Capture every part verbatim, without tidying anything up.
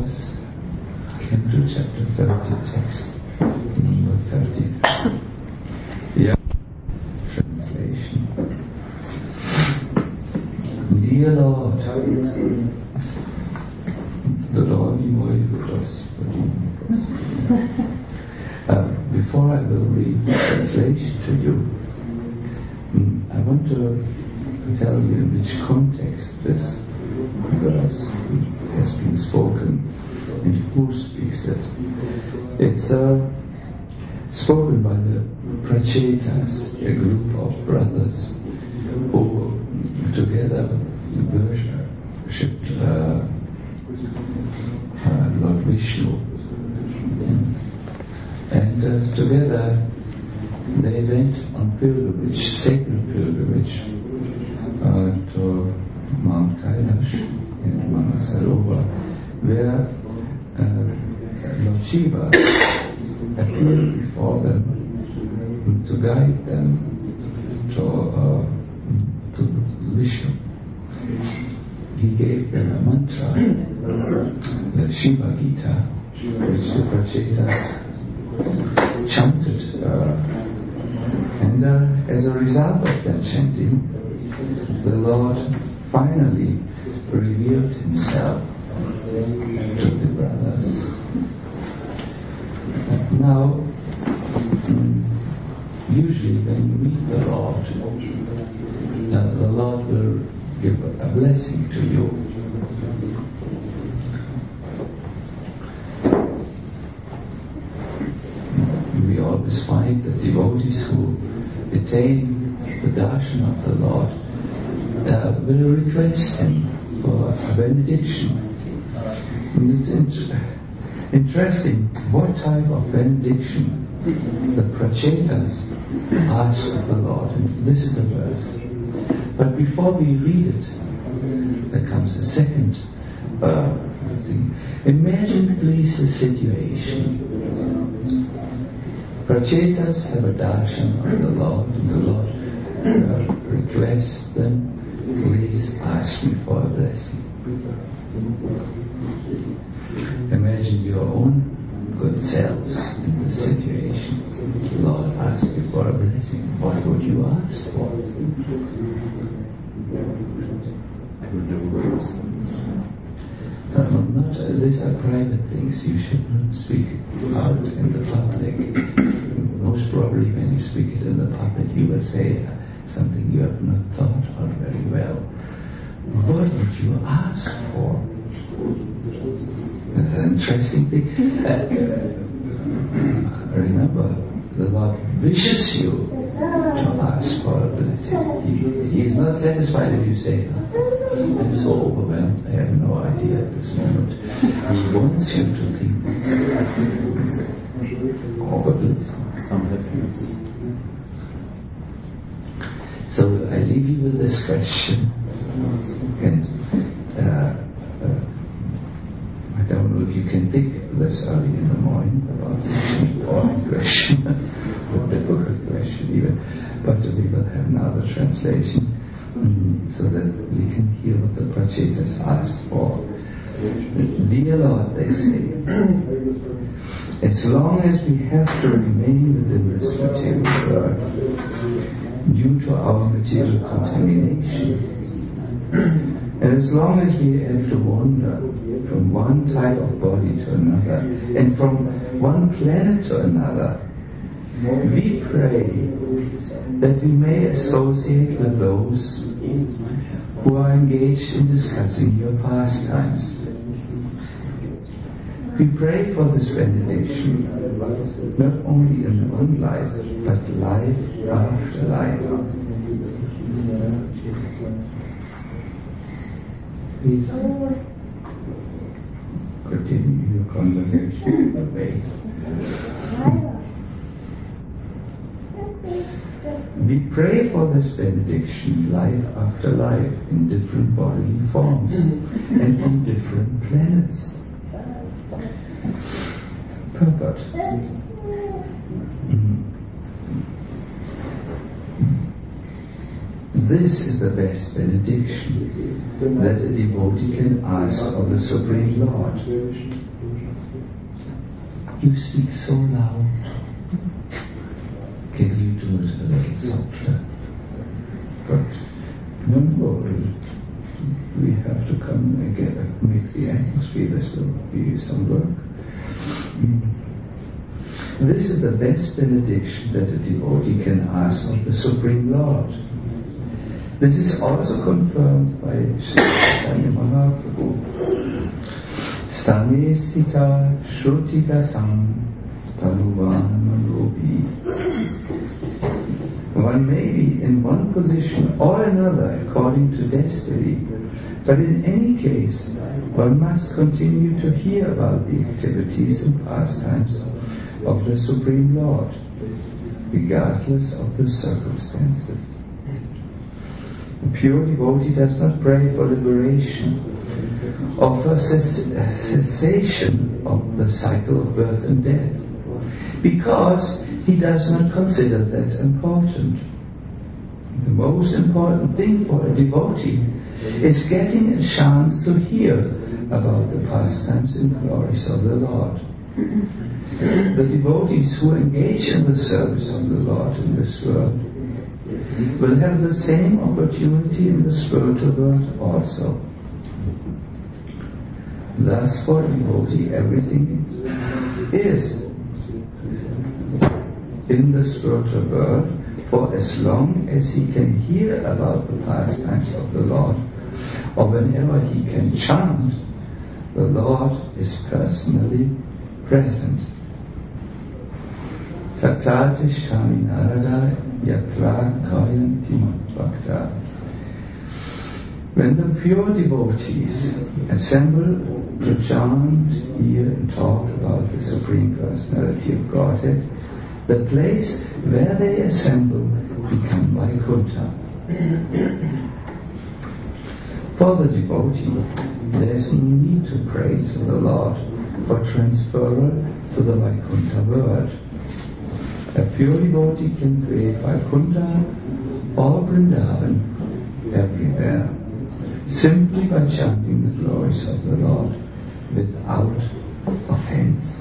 us into chapter thirty, text number thirty-three. Yeah. Translation. Dear Lord, the Lord be more cross. Uh, before I will read the translation to you, I want to tell you in which context this verse has been spoken and who speaks it. It's uh, spoken by the Prachetas, a group of brothers who together worshipped uh, uh, Lord Vishnu. And uh, together they went on pilgrimage, sacred pilgrimage, uh, to Mount Kailash in Manasarovar, where uh, Lord Shiva appeared before them to guide them to, uh, to Vishnu. He gave them a mantra, the Shiva Gita, which the Prachetas chanted, uh, and uh, as a result of that chanting, the Lord finally revealed himself to the brothers. Now, usually when you meet the Lord, uh, the Lord will give a blessing to you. We always find that devotees who attain the darshan of the Lord uh, will request him for a benediction. And it's int- interesting what type of benediction the Prachetas asked of the Lord. And this is the verse. But before we read it, there comes a second uh, thing. Imagine please the situation. Prachetas have a darshan of the Lord, and the Lord uh, requests them, please ask me for a blessing. Imagine your own good selves in this situation. The Lord asks you for a blessing. What would you ask for? Uh, not, uh, these are private things. You should not speak out in the public. Most probably when you speak it in the public, you will say something you have not thought out very well. What would you ask for? That's an interesting thing. Uh, remember, the Lord wishes you to ask for a blessing. He, he is not satisfied if you say, I'm so overwhelmed, I have no idea at this moment. He wants you to think of a blessing. Some happiness. So I leave you with this question. And uh, uh, I don't know if you can think this early in the morning about such an important question, a difficult question even, but we will have another translation mm, so that we can hear what the Prachetas asked for. Dear Lord, they say, as long as we have to remain within this material world due to our material contamination, and as long as we have to wander from one type of body to another, and from one planet to another, we pray that we may associate with those who are engaged in discussing your pastimes. We pray for this benediction, not only in one life, but life after life. Please continue your conversation away. We pray for this benediction life after life in different bodily forms and on different planets. Purport. Mm-hmm. This is the best benediction that a devotee can ask of the Supreme Lord. You speak so loud. Can you do it a little softer? But no, no, we have to come and get, make the atmosphere. This will be some work. Mm. This is the best benediction that a devotee can ask of the Supreme Lord. This is also confirmed by Sri Chaitanya Mahaprabhu. Stane sthita shrutigatam tanuvanamanopi. One may be in one position or another according to destiny, but in any case, one must continue to hear about the activities and pastimes of the Supreme Lord, regardless of the circumstances. A pure devotee does not pray for liberation or for cess- cessation of the cycle of birth and death, because he does not consider that important. The most important thing for a devotee is getting a chance to hear about the pastimes and glories of the Lord. The devotees who engage in the service of the Lord in this world will have the same opportunity in the spiritual world also. Thus, for a devotee, everything is in the spiritual world for as long as he can hear about the pastimes of the Lord, or whenever he can chant, the Lord is personally present. Tatatishami narada yatra kayanti matbhakta. When the pure devotees assemble to chant, hear and talk about the Supreme Personality of Godhead, the place where they assemble become Vaikuntha. For the devotee, there is no need to pray to the Lord for transferal to the Vaikuntha world. A pure devotee can create Vaikuntha or Vrindavan everywhere, simply by chanting the glories of the Lord without offense.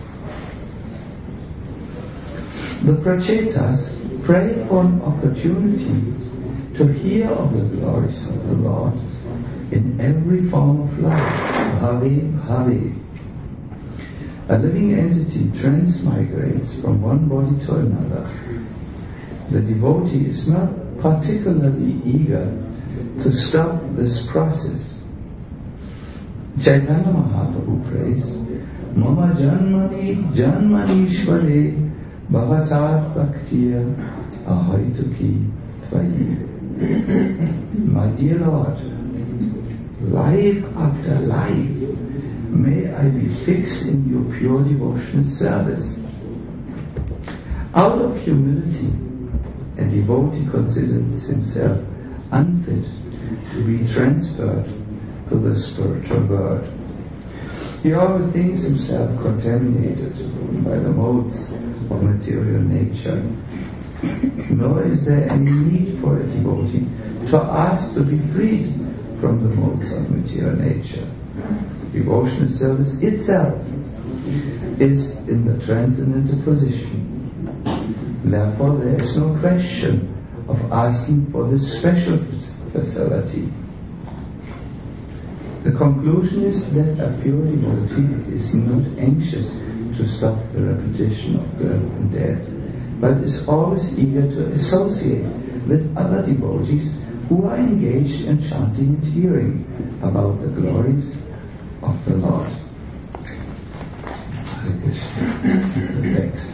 The Prachetas pray for an opportunity to hear of the glories of the Lord in every form of life. Bhave, bhave. A living entity transmigrates from one body to another. The devotee is not particularly eager to stop this process. Chaitanya Mahaprabhu prays, Mama Janmani Janmani Shvare Bhavatat Bhaktiya Ahoituki Tvayi. My dear Lord, life after life, may I be fixed in your pure devotional service. Out of humility, a devotee considers himself unfit to be transferred to the spiritual world. He always thinks himself contaminated by the modes of material nature. Nor is there any need for a devotee to ask to be freed from the modes of material nature. Devotional service itself is in the transcendental position. Therefore, there is no question of asking for this special facility. The conclusion is that a pure devotee is not anxious to stop the repetition of birth and death, but is always eager to associate with other devotees who are engaged in chanting and hearing about the glories of the Lord. The text.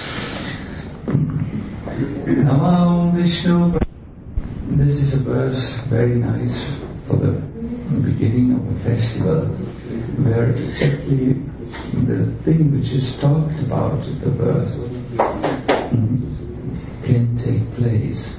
Namo Vishnu. This is a verse very nice for the beginning of a festival, where exactly the thing which is talked about in the verse can take place.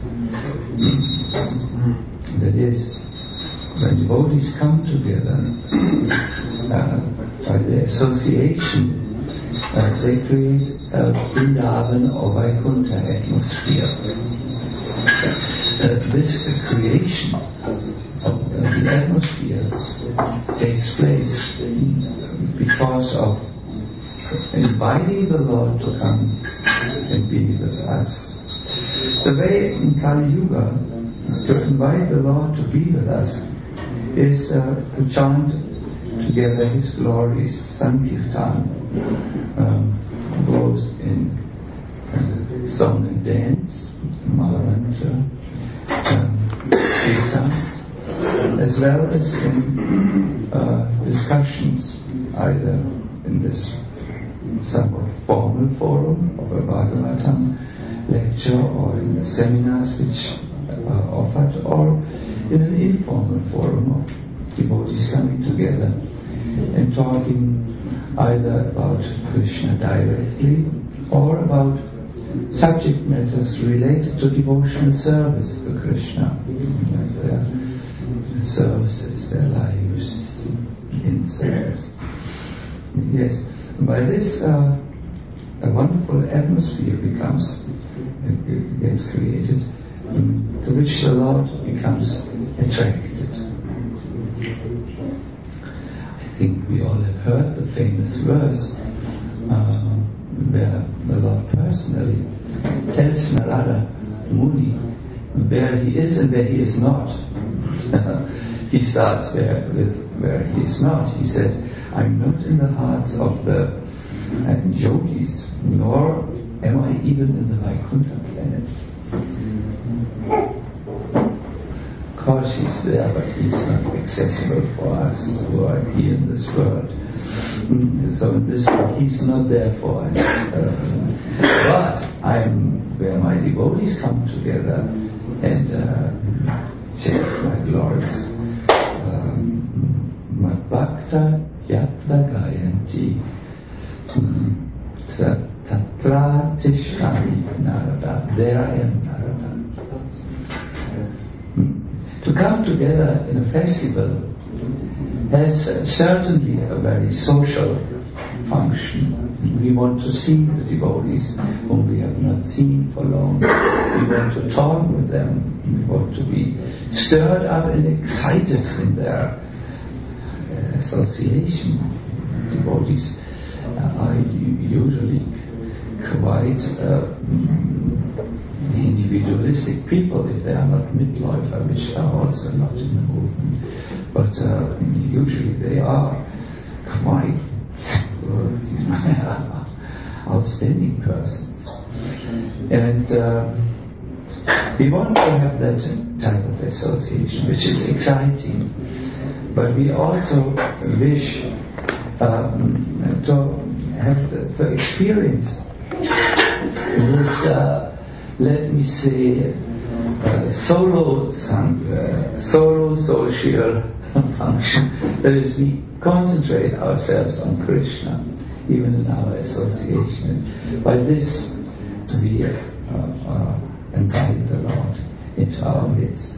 That is, when devotees come together uh, by their association, uh, they create a Vrindavan or Vaikuntha atmosphere. uh, this creation of the atmosphere takes place because of inviting the Lord to come and be with us. The way in Kali Yuga to invite the Lord to be with us is uh, to chant together His glories, Sankirtan, um, both in uh, song and dance, Maharanta, um, kirtans, as well as in uh, discussions, either in this somewhat formal forum of a Bhagavatam lecture or in the seminars which are offered, or in an informal forum of devotees coming together and talking either about Krishna directly or about subject matters related to devotional service to Krishna, like their services, their lives in service. Yes, by this uh, a wonderful atmosphere becomes gets created, um, to which the Lord becomes attracted. I think we all have heard the famous verse uh, where the Lord personally tells Narada Muni where he is and where he is not. He starts there with where he is not. He says, I'm not in the hearts of the uh, yogis, nor am I even in the Vaikuntha planet. Of course he's there, but he's not accessible for us who are here in this world. So in this world he's not there for us. Uh, but I'm where my devotees come together and uh, check my glories. Madbhakta yatra gayanti tatra tishkani Narada. There I am, Narada. To come together in a festival has certainly a very social function. We want to see the devotees whom we have not seen for long. We want to talk with them. We want to be stirred up and excited in their uh, association. Devotees uh, are usually quite uh, individualistic people if they are not midlife, which are also not in the movement. But uh, usually they are quite uh, outstanding persons. And uh, we want to have that type of association, which is exciting. But we also wish um, to have the, to experience this, uh, let me say, uh, solo sang, uh, solo social function. That is, we concentrate ourselves on Krishna, even in our association. By this, we uh, uh, invite the Lord into our midst.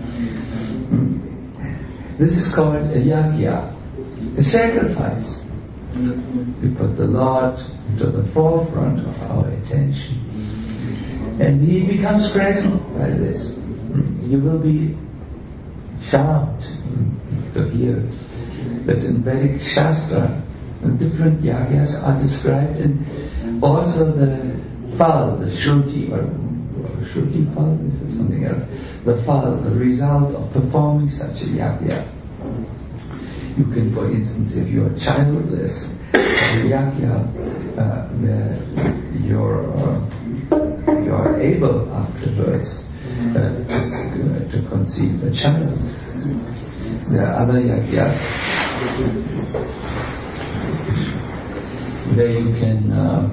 This is called a yajna, a sacrifice. We put the Lord to the forefront of our attention. And He becomes present by this. You will be shocked to hear that in Vedic Shastra, different yajnas are described, and also the phal, the shruti, or, or shruti phal, this is something else, the phal, the result of performing such a yajna. You can, for instance, if you are childless, a yajna uh, where you're, uh, you are able afterwards uh, to, to conceive a child. There are other yajnas where you can, uh,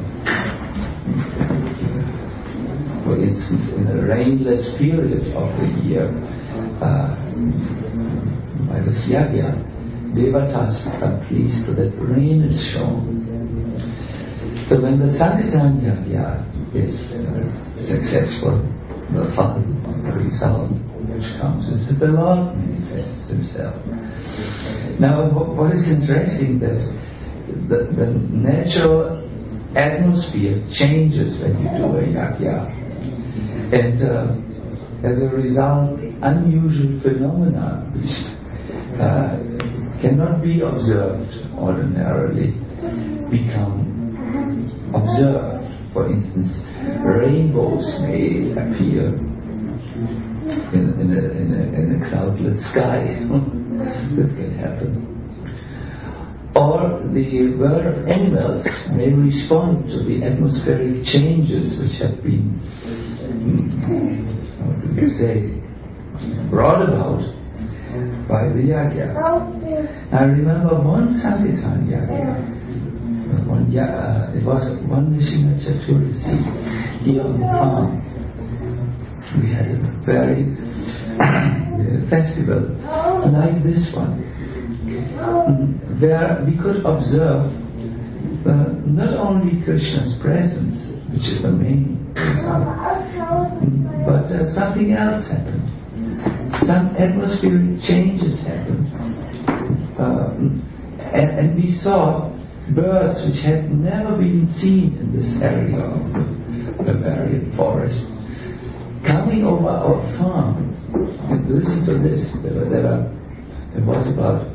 for instance, in a rainless period of the year, uh, by this yajna, Devatas become pleased that rain is shown. So when the Sankirtan yajna is uh, successful, the fun, the result which comes is that the Lord manifests Himself. Now, what is interesting that the, the natural atmosphere changes when you do a yajna. And uh, as a result, unusual phenomena which uh, cannot be observed ordinarily become observed. For instance, rainbows may appear in, in, a, in, a, in a cloudless sky. This can happen. Or the world of animals may respond to the atmospheric changes which have been, how do you say, brought about by the yagya. I remember one Sankirtan yagya. One, uh, it was one Nishina Chaturasi here on the farm. We had a very uh, festival like this one, where we could observe uh, not only Krishna's presence, which is the main result, but uh, something else happened. Some atmospheric changes happened. Uh, and, and we saw birds which had never been seen in this area of the Bavarian forest coming over our farm. And listen to this, there were, there were, there was about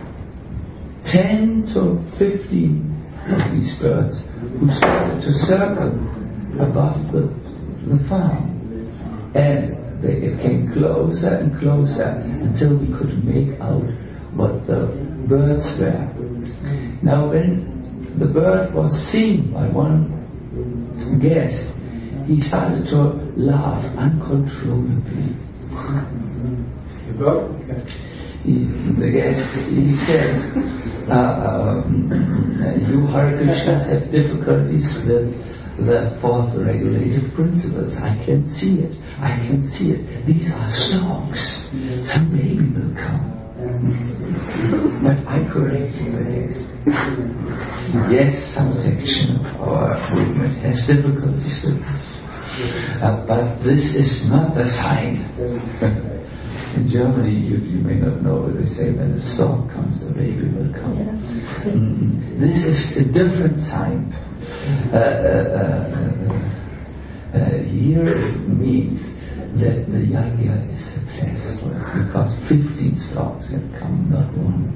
ten to fifteen of these birds who started to circle above the, the farm. And they it came closer and closer until we could make out what the birds were. Now when the bird was seen by one guest, he started to laugh uncontrollably. The bird? He, the guest, he said, uh, um, you Hare Krishnas have difficulties with the fourth regulative principles. I can see it. I can see it. These are storks. Some baby will come. But I corrected the guest. Yes, some section of our movement has difficulties with this. Uh, but this is not the sign. In Germany, you, you may not know, but they say when a stork comes, the baby will come. Mm-hmm. This is a different sign. Uh, uh, uh, uh, here it means that the yagya is successful because fifteen storks have come, not one.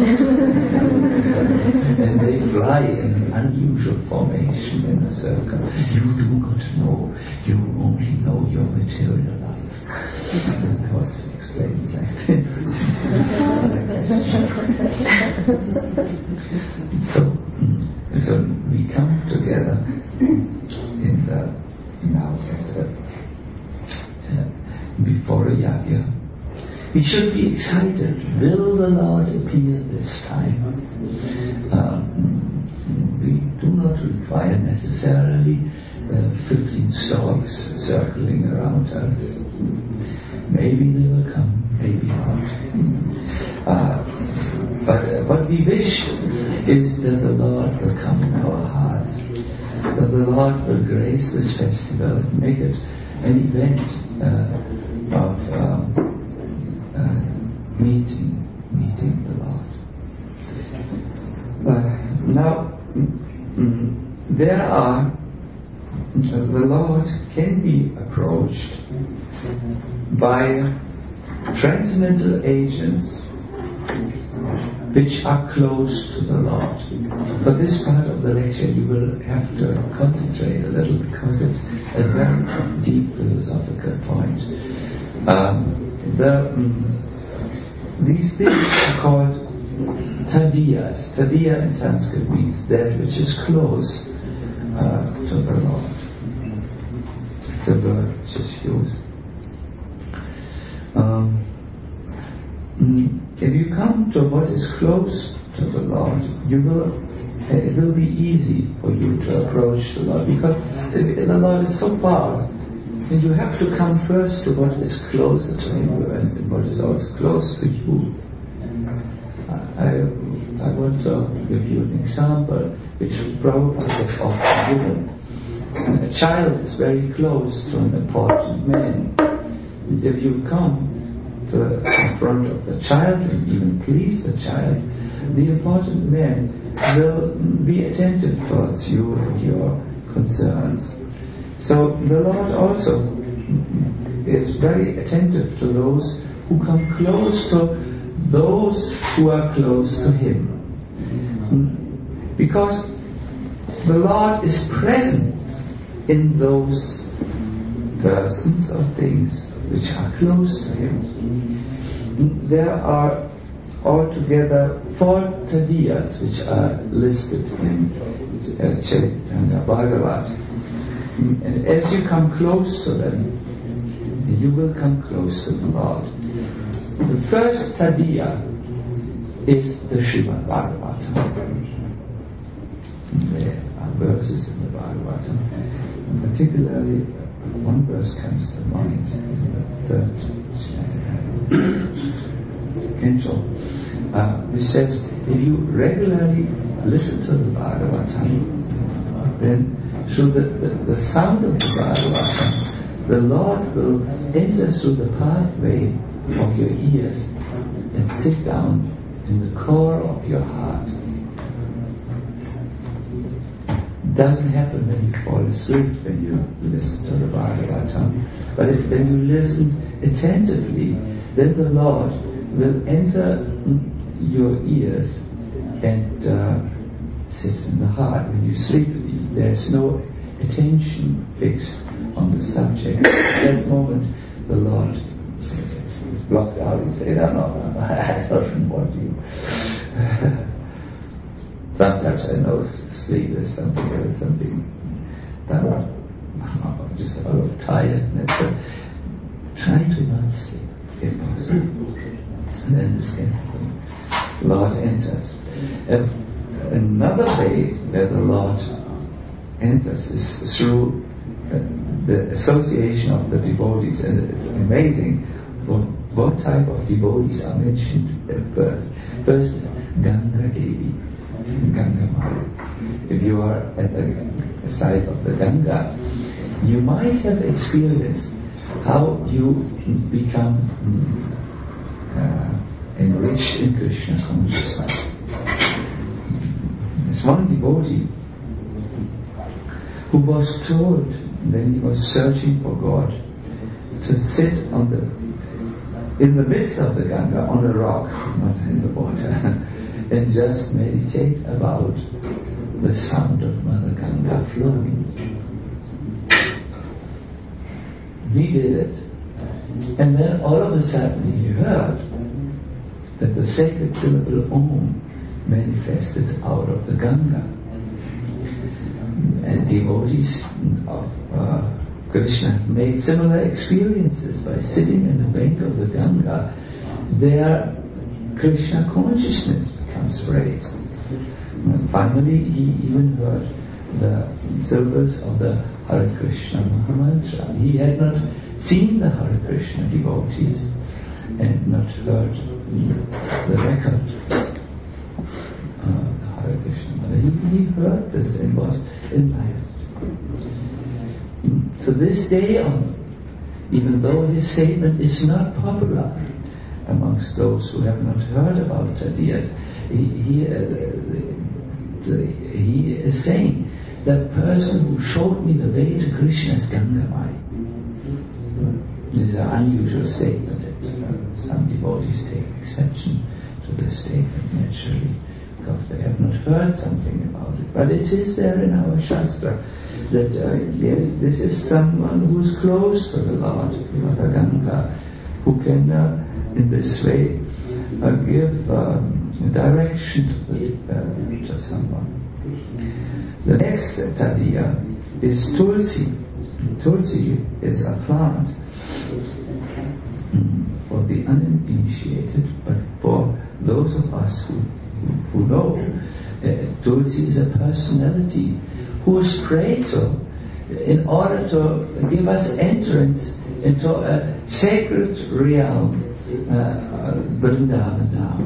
And they fly in an unusual formation in a circle. You do not know, you only know your material life. Of course, explained like this. so, so we come together in the now as a, uh, before a yagya. We should be excited. Will the Lord appear this time? Um, we do not require necessarily uh, fifteen storks circling around us. Maybe they will come, maybe not. Uh, but uh, what we wish is that the Lord will come in our hearts, that the Lord will grace this festival, make it an event uh, of um, uh, meeting, meeting the Lord. Uh, now, mm, there are, the Lord can be approached by transcendental agents which are close to the Lord. For this part of the lecture you will have to concentrate a little because it's a very deep philosophical point. Um, the, um, these things are called tadiyas. Tadiya in Sanskrit means that which is close uh, to the Lord. It's a word which is used. Um, if you come to what is close to the Lord, you will, it will be easy for you to approach the Lord because the Lord is so far, and you have to come first to what is closer to you and what is also close to you. I, I want to give you an example which Prabhupada has often given. A child is very close to an important man. And if you come to the front of the child and even please the child, the important man will be attentive towards you and your concerns. So the Lord also is very attentive to those who come close to those who are close to him. Because the Lord is present in those persons or things which are close to him. There are altogether four tadiyas which are listed in uh, Chaitanya Bhagavat. And as you come close to them, you will come close to the Lord. The first tadiya is the Srimad Bhagavatam. There are verses in the Bhagavatam, and particularly one verse comes to mind in the third canto, uh, which says, if you regularly listen to the Bhagavatam, then through the, the, the sound of the Bhagavatam, the Lord will enter through the pathway of your ears and sit down in the core of your heart. It doesn't happen when you fall asleep when you listen to the Bhagavatam, but if, when you listen attentively, then the Lord will enter your ears and uh, sit in the heart. When you sleep, there's no attention fixed on the subject. At that moment, the Lord is blocked out and says, no, no, no, I don't want you. Sometimes I know sleep is something or something that I'm just out of tiredness, but try to not sleep if possible. And then this can happen. The Lord enters. Uh, another way where the Lord enters is through uh, the association of the devotees, and it's amazing what, what type of devotees are mentioned at first. First is Ganga Devi, Ganga Mata. If you are at the side of the Ganga, you might have experienced how you become uh, enriched in Krishna consciousness. There's one devotee who was told when he was searching for God to sit on the in the midst of the Ganga on a rock, not in the water, and just meditate about the sound of Mother Ganga flowing. He did it, and then all of a sudden he heard that the sacred syllable Om manifested out of the Ganga. And devotees of uh, Krishna made similar experiences by sitting in the bank of the Ganga. Their Krishna consciousness becomes raised. And finally, he even heard the syllables of the Hare Krishna Mahamantra. He had not seen the Hare Krishna devotees and not heard the record. Uh, Hare Krishna. He, he heard this and was enlightened. To this day on, even though his statement is not popular amongst those who have not heard about Tadiyas, he, he, uh, the, he is saying, that person who showed me the way to Krishna's Gangamai. This is an unusual statement. Uh, some devotees take exception to this statement naturally, because they have not heard something about it. But it is there in our Shastra that uh, yes, this is someone who is close to the Lord, Mother Ganga, who can uh, in this way uh, give um, direction to, the, uh, to someone. The next tadiya is Tulsi. Tulsi is a plant for the uninitiated, but for those of us who who know, uh, Tulsi is a personality who is prayed to in order to give us entrance into a sacred realm, uh, Vrindavan now.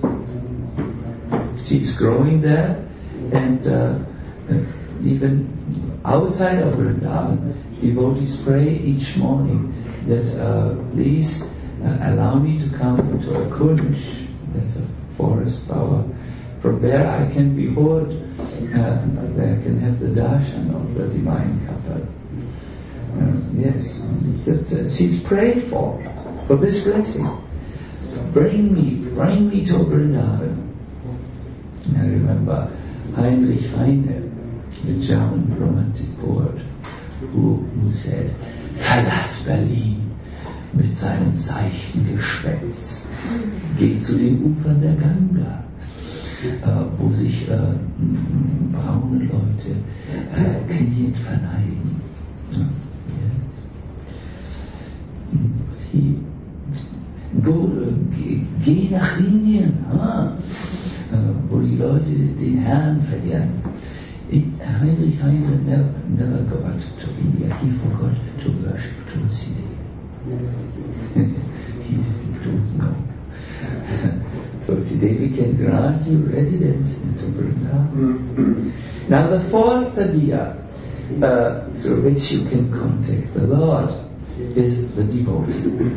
She is growing there, and uh, even outside of Vrindavan, devotees pray each morning that uh, please uh, allow me to come into a kunj, that's a forest flower, from where I can behold, uh, there I can have the darshan of the divine couple. Uh, Yes, that, uh, she's prayed for, for this blessing. Bring me, bring me to Vrindavan. I remember Heinrich Heine, the German romantic poet, who, who said, verlass Berlin mit seinem seichten Geschwätz, geh zu den Ufern der Ganga, äh, wo sich äh, braune Leute äh, kniend verneigen. Ja. He, go, geh, geh nach Indien, ah, äh, wo die Leute den Herrn verehren. Heinrich Heine never, never got to India. He forgot to worship Tulsi Devi. He didn't know. Tulsi Devi can grant you residence into Vrindavan. Now the fourth idea uh, through which you can contact the Lord is the devotee.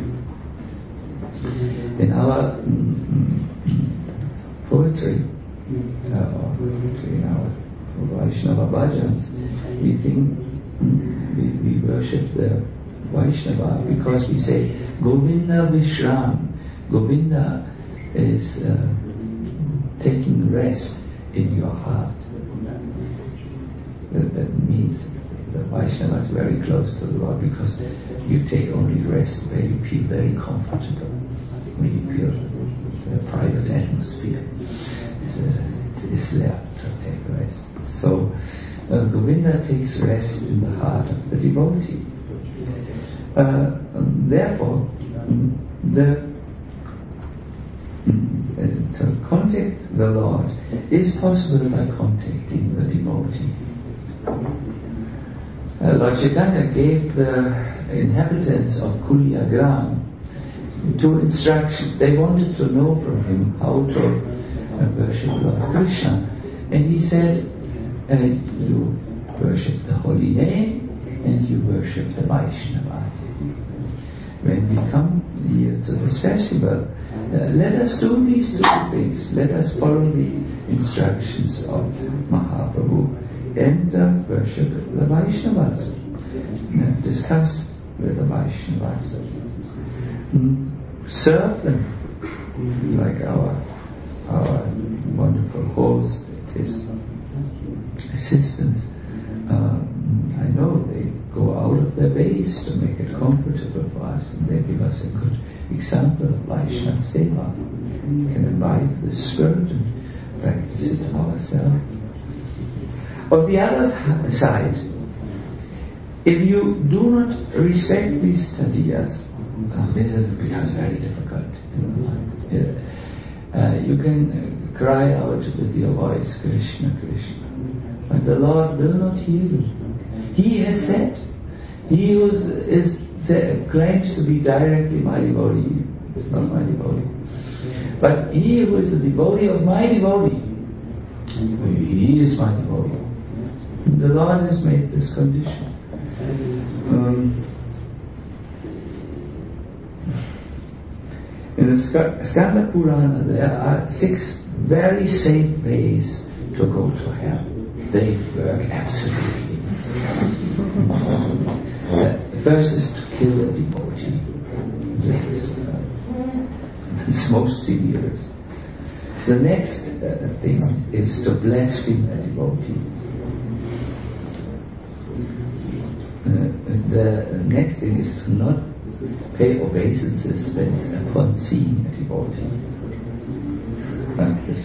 In our mm, poetry, uh, or poetry in our Vaishnava bhajans, we think mm, we, we worship the Vaishnava because we say Govinda Vishram. Govinda is uh, taking rest in your heart. That, that means the Vaishnava is very close to the Lord because you take only rest where you feel very comfortable, where you feel the private atmosphere is, uh, is there to take rest. So uh, Govinda takes rest in the heart of the devotee. Uh, um, therefore, um, the um, uh, to contact the Lord is possible by contacting the devotee. Uh, Lord Chaitanya gave the inhabitants of Kuliagram two instructions. They wanted to know from him how to uh, worship Lord Krishna, and he said, uh, you worship the holy name and you worship the Vaishnavas. When we come here to this festival, uh, let us do these two things. Let us follow the instructions of Mahaprabhu and uh, worship the Vaishnavas. Uh, discuss with the Vaishnavas. Mm. Serve them like our our wonderful host, his assistants. Um, I know they go out of their ways to make it comfortable for us, and they give us a good example of Vaishnava Seva. We can imbibe the spirit and practice it ourselves. On the other side, if you do not respect these tadiyas, uh, it becomes very difficult. You, uh, you can cry out with your voice, Krishna, Krishna, but the Lord will not hear you. He has said, he who is, is, claims to be directly my devotee is not my devotee. But he who is a devotee of my devotee, he is my devotee. The Lord has made this condition. Um, in the Skanda Purana, there are six very safe ways to go to hell. They work absolutely. The first is to kill a devotee. This is uh, it's most severe. The next uh, thing is to blaspheme a devotee. Uh, the next thing is to not pay obeisances upon seeing a devotee. Frankly.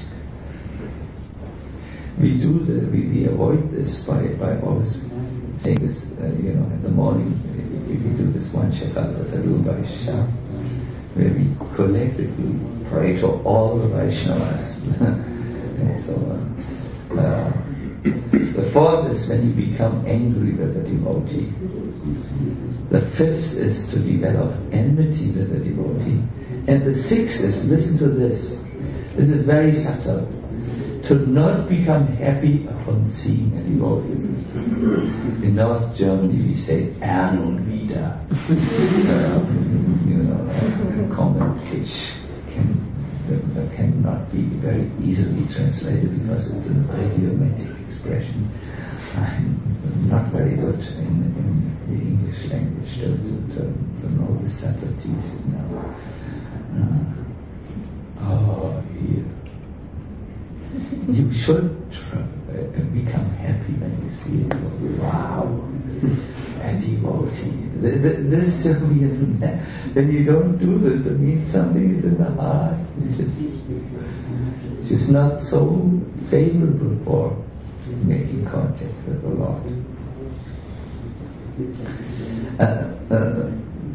We do the, we, we avoid this by, by always saying this, uh, you know, in the morning, we, we do this one Shakapataru Vaishya, where we collectively pray to all the Vaishnavas, and so on. Uh, the fourth is when you become angry with the devotee. The fifth is to develop enmity with the devotee. And the sixth is, listen to this, this is very subtle, to not become happy upon seeing a devotee. In North Germany we say "er nun wieder." um, you know, a common pitch can, uh, cannot be very easily translated because it's an idiomatic expression. I'm not very good in, in the English language should try, uh, become happy when you see it. Wow, a devotee. This should be a, when you don't do this, it means something is in the heart. It's just, it's just not so favorable for making contact with the Lord. Uh, uh,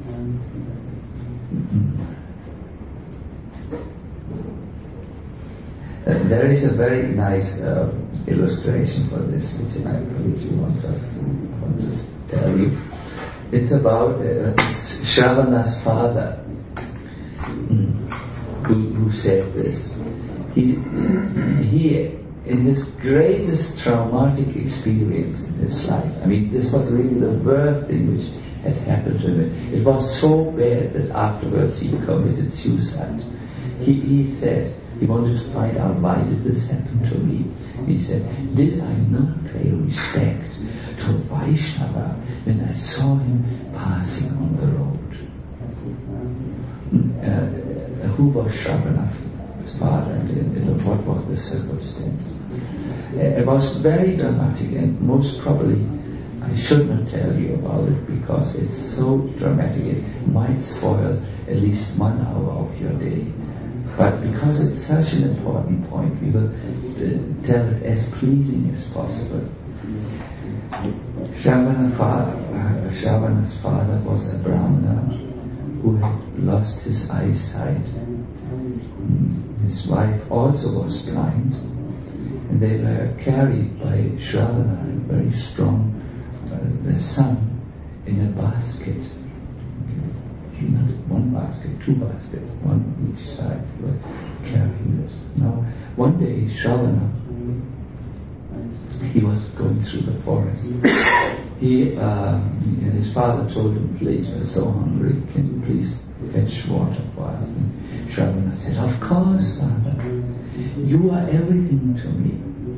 Uh, there is a very nice uh, illustration for this, which I which you want to, want to tell you. It's about uh, it's Shravana's father mm, who, who said this. He, he, in his greatest traumatic experience in his life, I mean, this was really the worst thing which had happened to him. It was so bad that afterwards he committed suicide. He, he said, he wanted to find out why did this happen to me. He said, did I not pay respect to Vaishnava when I saw him passing on the road? Uh, who was Shravana's father and, and what was the circumstance? Uh, it was very dramatic, and most probably I should not tell you about it because it's so dramatic it might spoil at least one hour of your day. But because it's such an important point, we will uh, tell it as pleasing as possible. Shravana fa- uh, Shravana's father was a Brahmana who had lost his eyesight. His wife also was blind, and they were carried by Shravana, a very strong, uh, their son, in a basket. Not one basket, two baskets, one on each side, were carrying this. Now, one day, Shravana, he was going through the forest. He, uh, and his father told him, please, we're so hungry, can you please fetch water for us? And Shravana said, of course, father, you are everything to me.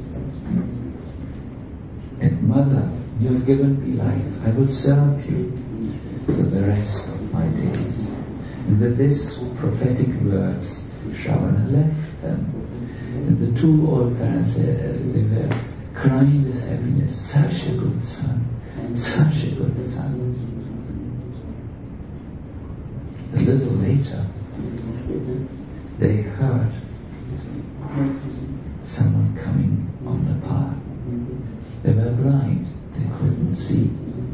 And mother, you have given me life, I will serve you for the rest of my days. And with these prophetic words, Shravana left them. And the two old parents, uh, they were crying with happiness, such a good son, such a good son. A little later, they heard someone coming on the path. They were blind, they couldn't see.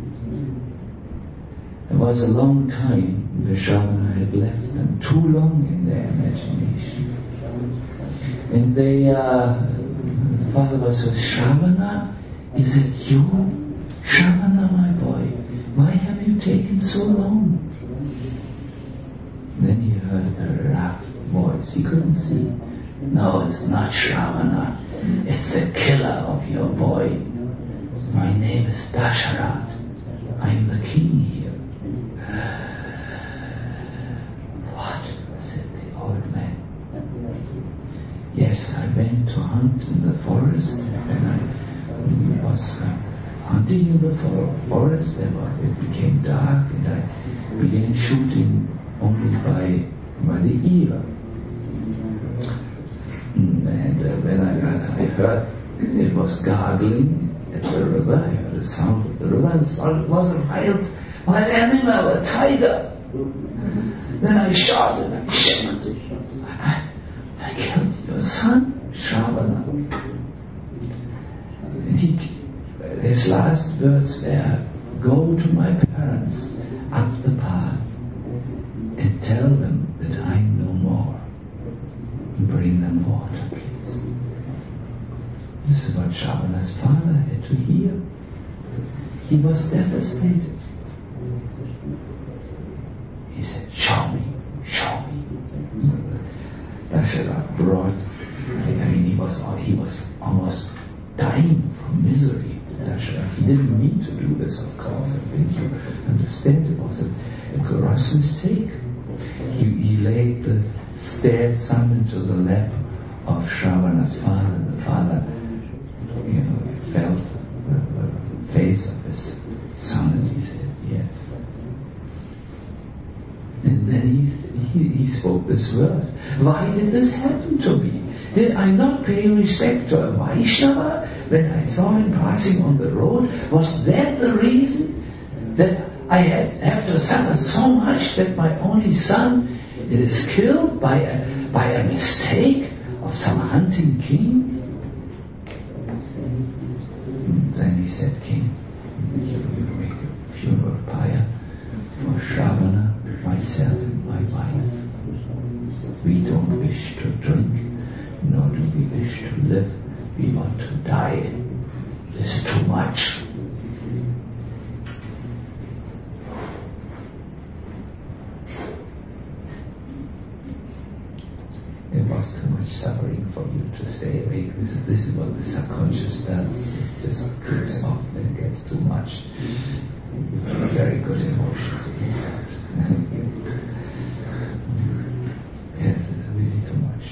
It was a long time the Shravana had left them, too long in their imagination. And they, uh, the father was said, Shravana, is it you? Shravana, my boy, why have you taken so long? Then he heard a rough voice, he couldn't see. No, it's not Shravana, it's the killer of your boy. My name is Dasharat, I'm the king here. What? Said the old man. Yes, I went to hunt in the forest, and I was uh, hunting in the for- forest, and it became dark, and I began shooting only by, by the ear. And uh, when I, I heard it was gargling at the river, I heard the sound of the river, and the sound was a wild, wild animal, a tiger. Then I shot and I shot. I, I killed your son, Shravana. And he, his last words were, go to my parents up the path and tell them that I'm no more. And bring them water, please. This is what Shravana's father had to hear. He was devastated. He said, show me, show me. Dasharat brought, I mean, he was, he was almost dying from misery. Dasharat, he didn't mean to do this, of course. I think you understand it was a, a gross mistake. He, he laid the stared son into the lap of Shravana's father. The father, you know, felt the, the face of his son, and he said, yes. And then he, he, he spoke this verse. Why did this happen to me? Did I not pay respect to a Vaishnava when I saw him passing on the road? Was that the reason that I had have to suffer so much that my only son is killed by a, by a mistake of some hunting king? Then he said, King, you will make a funeral pyre for Shravana, myself and my wife. We don't wish to drink, nor do we wish to live. We want to die. This is too much. It was too much suffering for you to stay awake. This, this is what the subconscious does. It just clicks off and gets too much. You have very good emotions against that. Yes, really too much.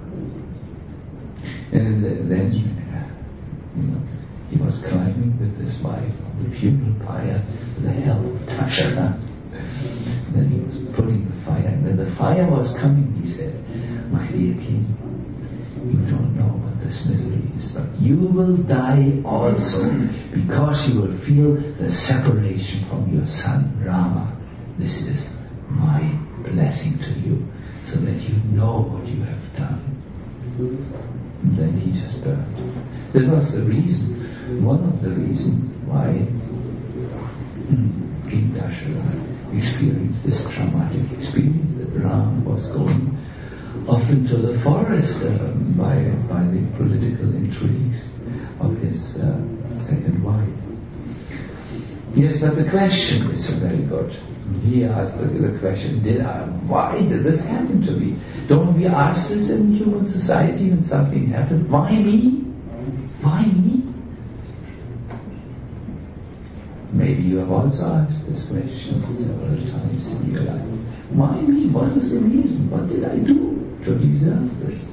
And then, you know, he was climbing with his wife on the funeral pyre with the help of Tashana. Then he was putting the fire, and when the fire was coming, he said, my dear king, you don't know what this misery is, but you will die also because you will feel the separation from your son Rama. This is my blessing to you, so that you know what you have done. And then he just burned. That was the reason, one of the reasons why King Dasharatha experienced this traumatic experience, that Ram was going off into the forest uh, by, by the political intrigues of his uh, second wife. Yes, but the question is very good. He asked the, the question, did I, why did this happen to me? Don't we ask this in human society when something happened? Why me? Why me? Maybe you have also asked this question several times in your life. Why me? What is the reason? What did I do to deserve this?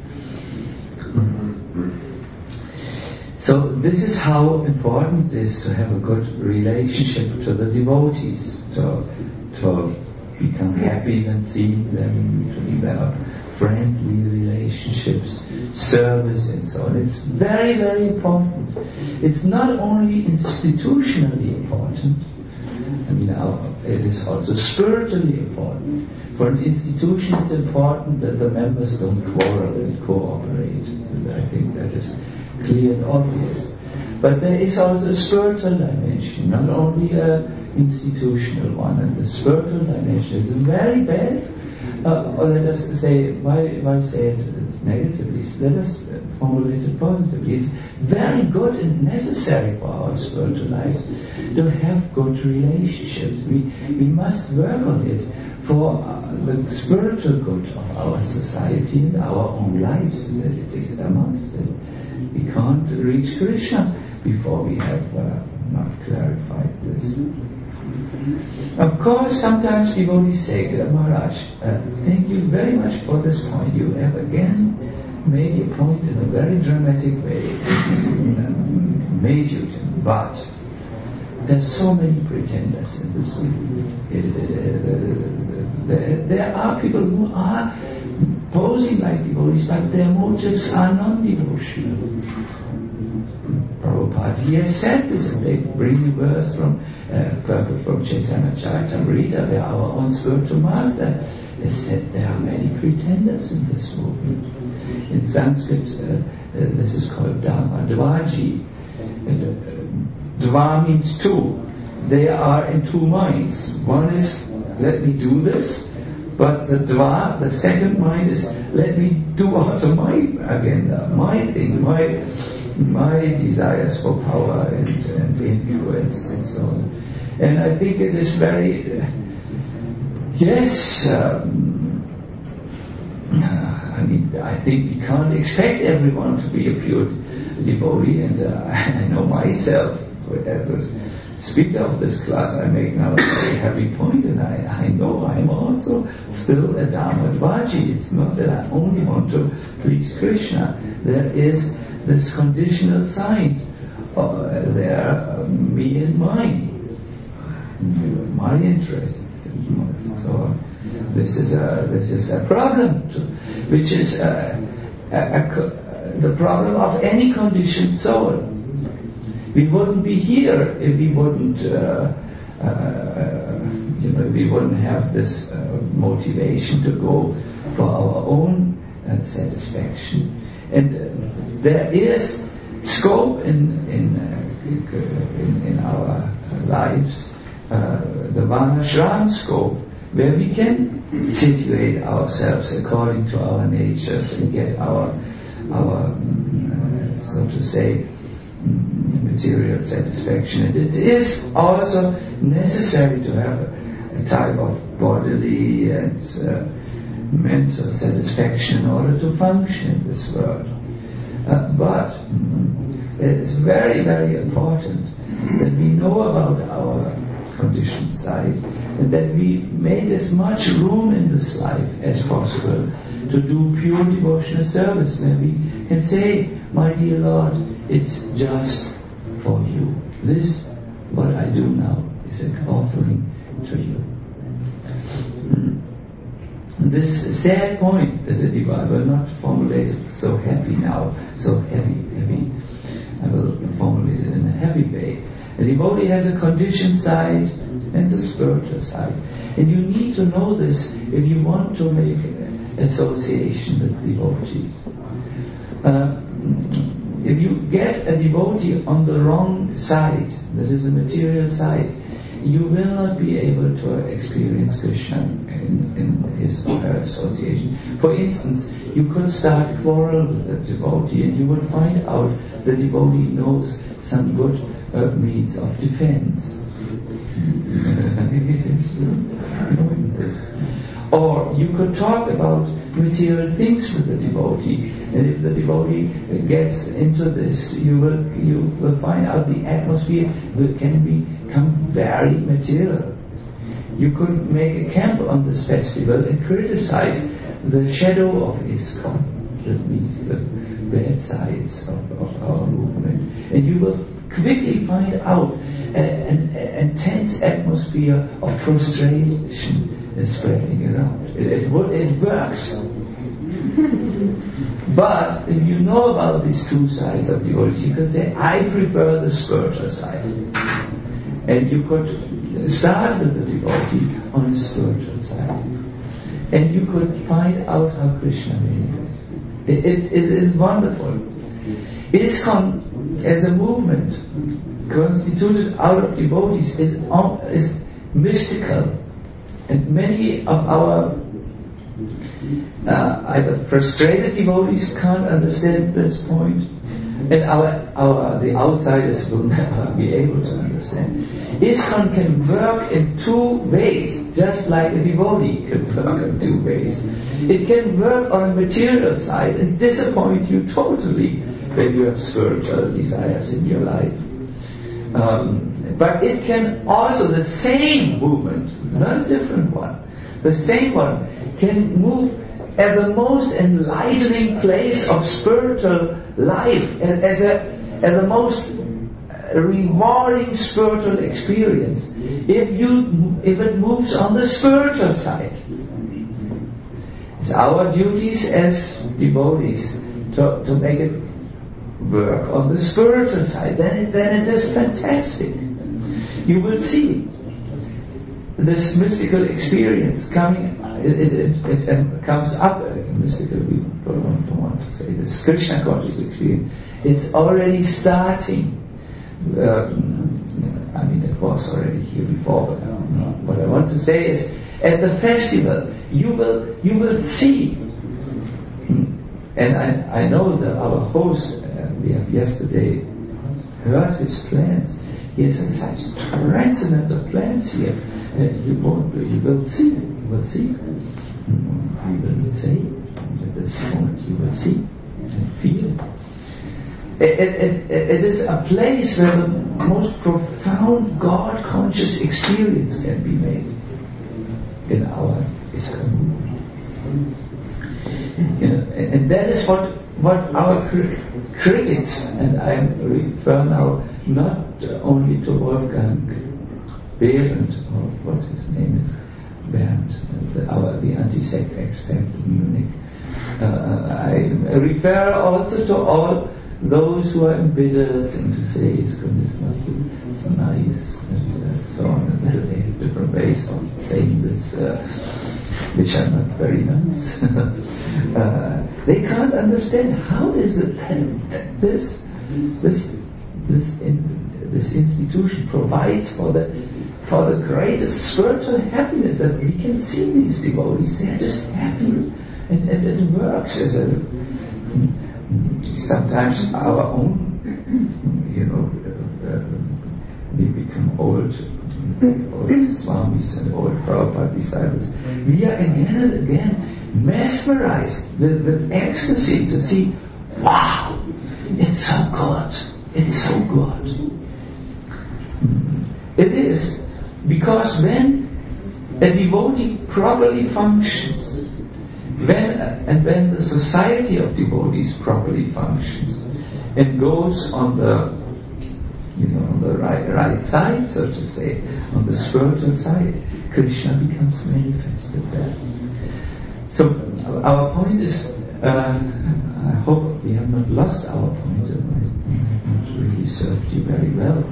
So this is how important it is to have a good relationship to the devotees, to, to become happy when seeing them, to develop friendly relationships, service and so on. It's very, very important. It's not only institutionally important, I mean, it is also spiritually important. For an institution, it's important that the members don't quarrel and cooperate. And I think that is clear and obvious. But there is also a spiritual dimension, not only an institutional one. And the spiritual dimension is very bad. Uh, or let us say, why, why say it negatively? Let us formulate it positively. It's very good and necessary for our spiritual life to have good relationships. We, we must work on it for uh, the spiritual good of our society and our own lives. That it is a must. We can't reach Krishna before we have uh, not clarified this. Of course, sometimes devotees say, Maharaj, uh, thank you very much for this point. You have again made your point in a very dramatic way. Made you, but there's so many pretenders in this world. There, there are people who are posing like devotees, but their motives are non-devotional. Prabhupada, he has said this, and they bring the verse from uh, from Chaitanya Charitamrita, where our own spiritual master has said there are many pretenders in this movement. In Sanskrit, uh, uh, this is called Dharma Dvaji. And, uh, Dva means two. They are in two minds. One is, let me do this, but the Dva, the second mind is, let me do also my agenda, my thing, my my desires for power and, and influence and so on. And I think it is very, uh, yes, um, I mean, I think we can't expect everyone to be a pure devotee, and uh, I know myself, as a speaker of this class, I make now a very heavy point, and I, I know I'm also still a Dharma Dvaji. It's not that I only want to please Krishna. There is this conditional side uh, there, uh, me and mine, my interests. So this is a this is a problem, to, which is uh, a, a, the problem of any conditioned soul. We wouldn't be here if we wouldn't, uh, uh, you know, we wouldn't have this uh, motivation to go for our own uh, satisfaction. And uh, there is scope in in, uh, in, in our lives, uh, the Varnashram scope, where we can situate ourselves according to our natures and get our our uh, so to say material satisfaction. And it is also necessary to have a, a type of bodily and uh, mental satisfaction in order to function in this world. Uh, but mm, it is very, very important that we know about our conditioned side and that we make as much room in this life as possible to do pure devotional service, where we can say, my dear Lord, it's just for you. This, what I do now, is an offering to you. Mm. This sad point that the Divine will not formulate so happy now, so heavy, heavy. I will formulate it in a heavy way. The devotee has a conditioned side and the spiritual side. And you need to know this if you want to make association with devotees. Uh, if you get a devotee on the wrong side, that is the material side, you will not be able to experience Krishna in, in his or her association. For instance, you could start quarrel with a devotee and you would find out the devotee knows some good uh, means of defense. Or you could talk about material things with the devotee, and if the devotee gets into this, you will you will find out the atmosphere will, can become very material. You could make a camp on this festival and criticize the shadow of ISKCON, that means the bad sides of, of our movement, and you will quickly find out an, an tense atmosphere of frustration is spreading around. It, it, it works. But if you know about these two sides of devotees, you could say, I prefer the spiritual side. And you could start with the devotee on the spiritual side. And you could find out how Krishna really is. It, it, it is wonderful. ISKCON as a movement constituted out of devotees is, is mystical. And many of our uh, either frustrated devotees can't understand this point, and our, our the outsiders will never be able to understand. ISKCON can work in two ways, just like a devotee can work in two ways. It can work on a material side and disappoint you totally when you have spiritual desires in your life. Um, But it can also, the same movement, not a different one, the same one can move at the most enlightening place of spiritual life, as a as the most rewarding spiritual experience, if you if it moves on the spiritual side. It's our duties as devotees to, to make it work on the spiritual side. Then it, then it is fantastic. You will see this mystical experience coming. It, it, it, it comes up. Uh, mystical, we don't, don't want to say this. Krishna conscious experience. It's already starting. Um, I mean, it was already here before. But um, what I want to say is, at the festival, you will you will see. And I I know that our host, uh, we have yesterday heard his plans. He has such transcendental plans here. Uh, you won't. You will see. You will see. You will say at this moment. You will see and feel. It, it, it, it is a place where the most profound God-conscious experience can be made in our ISKCON movement. You know, and, and that is what what our cri- critics, and I refer now not only to Wolfgang Behrendt, or what his name is, Bernd, the, our, the anti-sect expert in Munich, Uh, I refer also to all those who are embittered and to say it's not so nice and uh, so on, and they have different ways of saying this, uh, which are not very nice. uh, they can't understand how is it that this this this in, this institution provides for the for the greatest spiritual happiness, that we can see these devotees, they are just happy, and, and it works as a sometimes our own, you know, uh, we become old, old Swamis and old Prabhupada disciples. We are again and again mesmerized with, with ecstasy to see, wow, it's so good, it's so good. It is, because when a devotee properly functions, when and when the society of devotees properly functions and goes on the, you know, on the right, right side, so to say, on the spiritual side, Krishna becomes manifested there. So our point is, uh, I hope we have not lost our point. I have not really served you very well.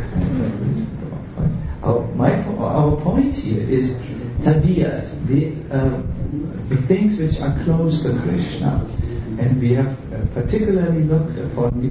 Our, my, our point here is tadiyas, the, uh, the things which are close to Krishna, and we have uh, particularly looked upon.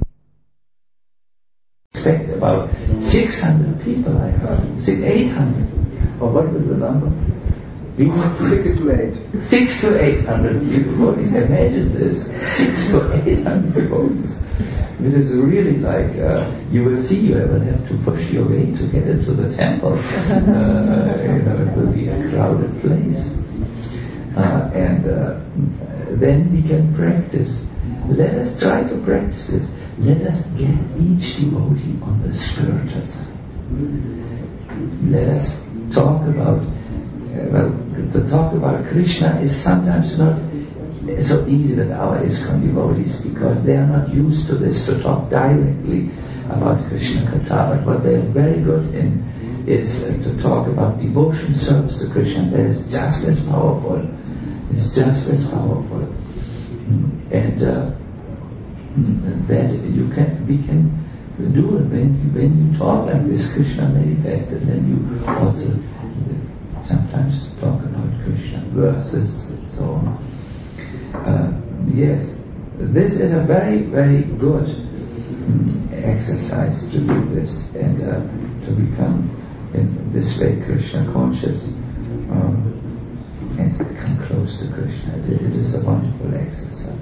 Expect about six hundred people, I heard, eight hundred, or what was the number? We want six to eight. Six to eight hundred devotees. Imagine this, six to eight hundred devotees. This is really like, uh, you will see, you will have to push your way to get into the temple. Uh, you know, it will be a crowded place. Uh, and uh, then we can practice. Let us try to practice this. Let us get each devotee on the spiritual side. Let us talk about, uh, well, to talk about Krishna is sometimes not so easy with our ISKCON devotees, because they are not used to this, to talk directly about Krishna Katha. But what they are very good in is uh, to talk about devotion, service to Krishna. That is just as powerful. It's just as powerful. And uh, that you can, we can do it when, when you talk like this, Krishna manifested, then you also sometimes talk about Krishna verses and so on. Uh, yes, this is a very, very good um, exercise to do this, and uh, to become in this way Krishna conscious, um, and to come close to Krishna. It, it is a wonderful exercise.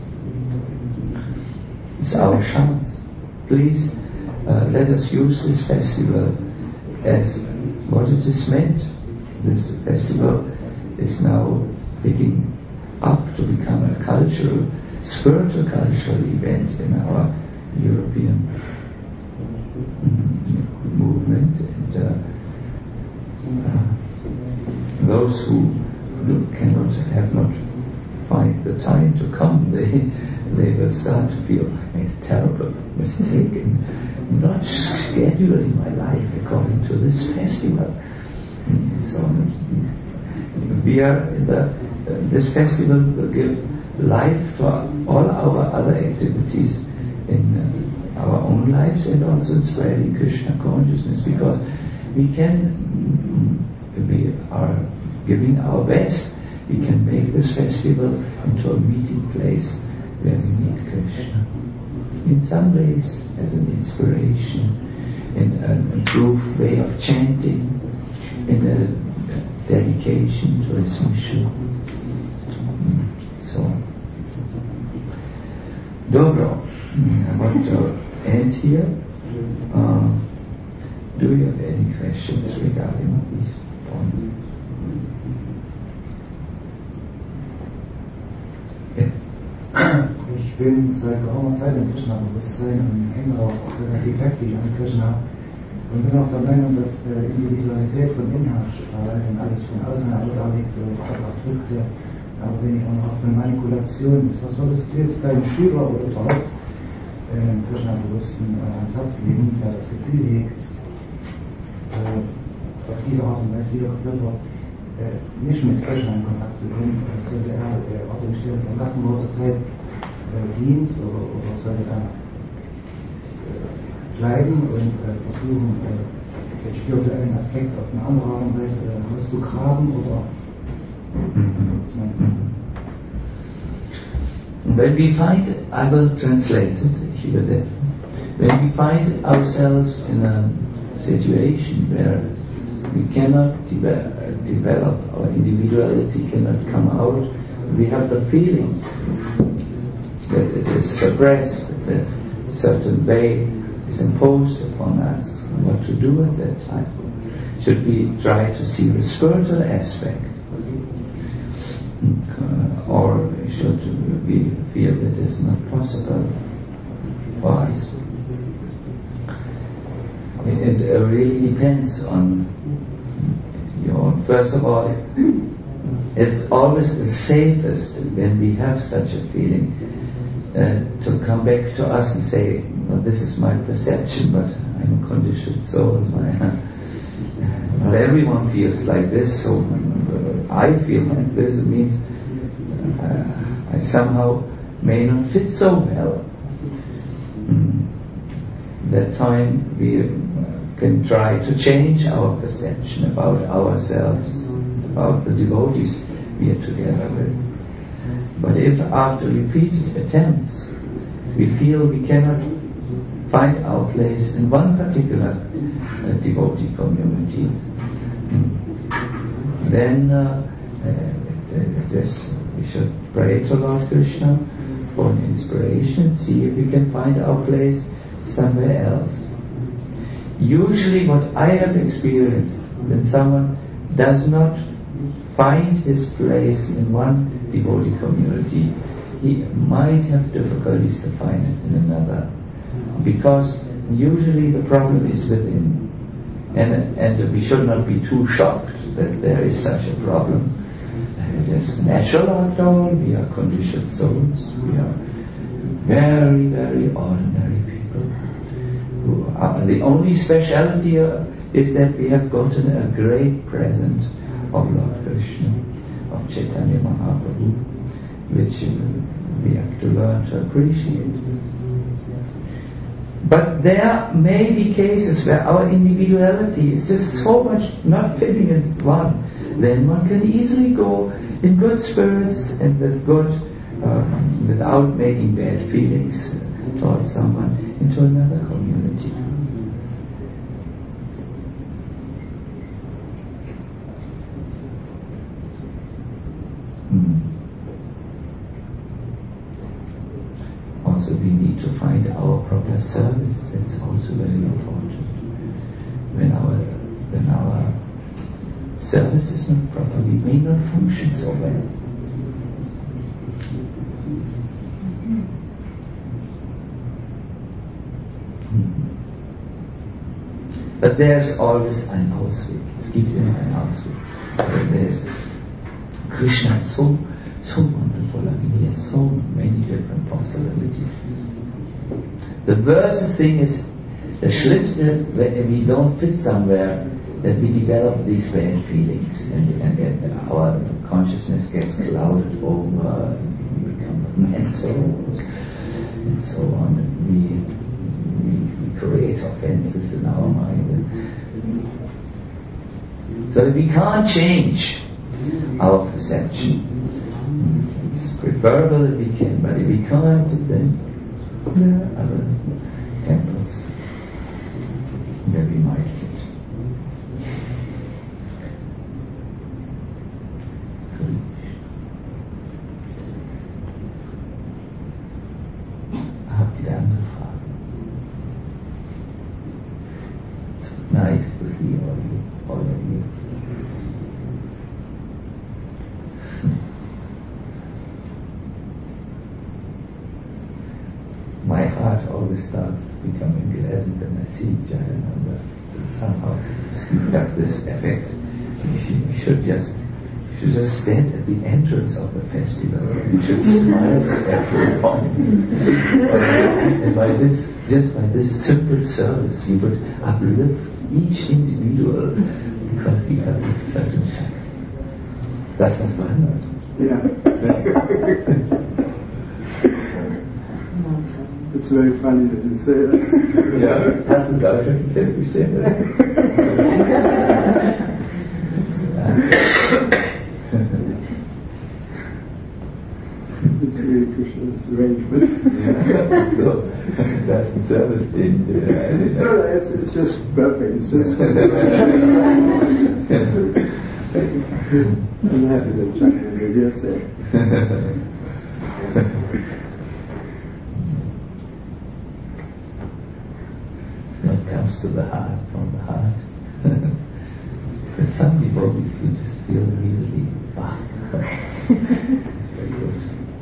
It's our chance. Please uh, let us use this festival as what it is meant. This festival is now picking up to become a cultural, spiritual cultural event in our European mm, movement. And uh, uh, those who cannot, have not find the time to come, they they will start to feel a terrible mistake in not scheduling my life according to this festival. And so we are in the Uh, this festival will give life to all our other activities in uh, our own lives, and also in spreading Krishna consciousness, because we can, we are giving our best, we can make this festival into a meeting place where we meet Krishna. In some ways, as an inspiration, in an improved way of chanting, in a dedication to his mission. So, Dobro, I want to end here. Uh, do you have any questions regarding these points? Yeah. Ich bin seit geraumer Zeit im Krishna-Bewusstsein und hänge auch relativ heftig an Krishna und bin auch der Meinung, dass die Individualität von Inhalt strahlt und alles von außen ausartigt oder drückte. Aber wenn ich auch noch auf eine Manipulation ist, was soll das jetzt deinem Schüler oder überhaupt äh, im Krishna-Bewussten äh, ans Herz legen, der das Gefühl hegt, äh, auf diese Art und Weise wieder geführt wird, äh, nicht mit Krishna in Kontakt zu bringen, sollte er äh, auf den Stellen von Rassenlosigkeit äh, dient oder, oder sollte er äh, bleiben und äh, versuchen, äh, den spirituellen Aspekt auf eine andere Art und Weise äh, auszugraben oder when we find, I will translate it, ich übersetze. When we find ourselves in a situation where we cannot de- develop, our individuality cannot come out, we have the feeling that it is suppressed, that a certain way is imposed upon us, what to do at that time. Should we try to see the spiritual aspect? Uh, or should we feel that it's not possible for us? It, it uh, really depends on your, first of all, it's always the safest when we have such a feeling uh, to come back to us and say, well, this is my perception, but I'm a conditioned soul. My, Not everyone feels like this, so uh, I feel like this. It means uh, I somehow may not fit so well. Mm. That time we uh, can try to change our perception about ourselves, about the devotees we are together with. But if after repeated attempts we feel we cannot find our place in one particular uh, devotee community, then uh, uh, this, we should pray to Lord Krishna for an inspiration, see if we can find our place somewhere else. Usually what I have experienced, when someone does not find his place in one devotee community, he might have difficulties to find it in another, because usually the problem is within. And, and we should not be too shocked that there is such a problem. It is natural after all. We are conditioned souls. We are very, very ordinary people. Who are, the only speciality is that we have gotten a great present of Lord Krishna, of Chaitanya Mahaprabhu, which we have to learn to appreciate. But there may be cases where our individuality is just so much not fitting in one, then one can easily go in good spirits and with good, uh, without making bad feelings towards someone, into another community. Hmm. Also, we need to find our proper service. That's also very important. When our when our service is not proper, we may not function so well. Hmm. But there's always ein Ausweg. Es gibt immer einen Ausweg. There's Krishna is so so wonderful. I mean, he has so many different possibilities. The worst thing is, the schlimmste, when we don't fit somewhere, that we develop these bad feelings, and, and, and our consciousness gets clouded over, and we become mental, and so on. And we, we, we create offenses in our mind. So that we can't change our perception. It's preferable if we can, but if we can't, then there are other temples where we might fit. Habt ihr andere Fragen? It's nice to see all you, all of you. My heart always starts becoming glad when I see Jagannath. Somehow you have this effect. You should just you should just stand at the entrance of the festival. You should smile at everyone. And by this, just by this simple service, you would uplift each individual because you have this certain chakra. Das ist verhindert. Yeah. It's very funny that you say that. Ja, hast du da schon verstehen? It's really Krishna's arrangement. So, that's the service thing. No, it's, it's just perfect. It's just. I'm happy that Chuck did yesterday. What comes to the heart from the heart. There's some people who just feel really wow. Very good.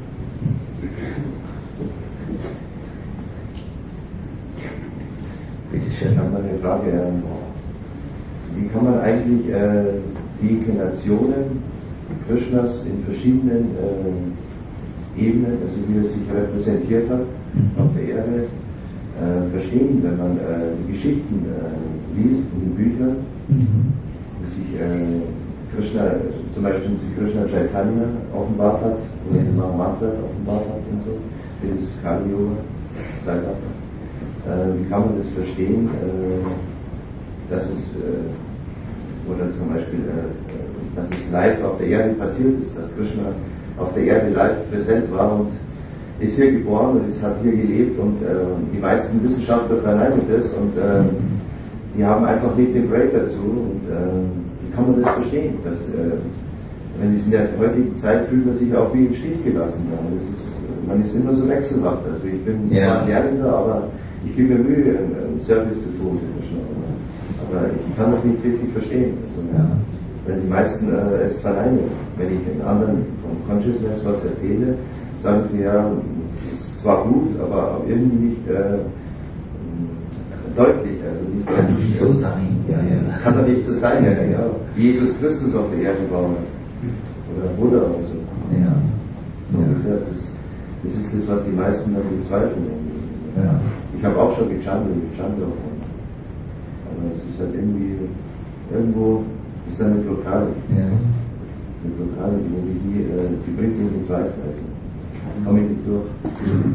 Bitte schön. Ich habe mal eine Frage. Wie kann man eigentlich äh, die Inkarnationen Krishnas in verschiedenen äh, Ebenen, also wie er sich repräsentiert hat mhm. auf der Erde, äh, verstehen, wenn man äh, die Geschichten äh, liest in den Büchern, mhm. wie sich äh, Krishna, zum Beispiel wie sich Krishna Chaitanya offenbart hat, oder den Mahamatra offenbart hat und so, für das Kali-Yoga-Zeitalter. Äh, wie kann man das verstehen, äh, dass es, äh, oder zum Beispiel, äh, dass es live auf der Erde passiert ist, dass Krishna auf der Erde live präsent war und ist hier geboren und ist, hat hier gelebt und äh, die meisten Wissenschaftler verneinen das und äh, die haben einfach nicht den Break dazu und äh, wie kann man das verstehen? Dass, äh, wenn es in der heutigen Zeit fühlt man sich auch wie im Stich gelassen. Ja. Das ist, man ist immer so wechselhaft. Also ich bin ja. zwar ein Lehrender, aber ich gebe mir Mühe, einen Service zu tun. Aber ich kann das nicht wirklich verstehen. Also, ja. Wenn die meisten äh, es verneinen, wenn ich den anderen von Consciousness was erzähle, sagen sie ja, es ist zwar gut, aber irgendwie nicht äh, deutlich, also nicht kann nicht so sein. Ja, ja. Das kann doch nicht so sein, ja, ja. Wie Jesus Christus auf der Erde war oder Buddha und so. Ja. Ja. Das, das ist das, was die meisten dann bezweifeln. Ja. Ich habe auch schon gechandelt, gechandelt, aber es ist halt irgendwie irgendwo ist da eine Blockade. Ja. Eine Blockade, wo die, die, äh, die bringt mich nicht weiter. Also komme ich nicht durch. Mhm.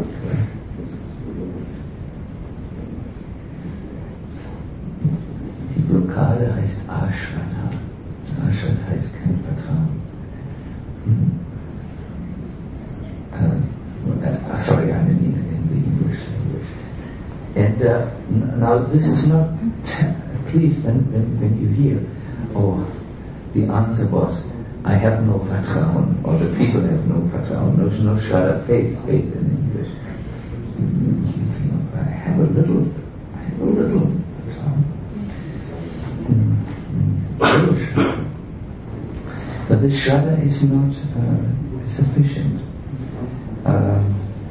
Die Blockade heißt Ashraddha. Ashraddha heißt kein Vertrauen. Mhm. Uh, uh, sorry, I'm in, in the English language. And uh, now this is not, please, when, when, when you hear, oh, the answer was, I have no Vertrauen, or the people have no Vertrauen, no, no Shraddha, faith, faith in English. I have a little, I have a little Vertrauen. But the Shraddha is not uh, sufficient. Uh,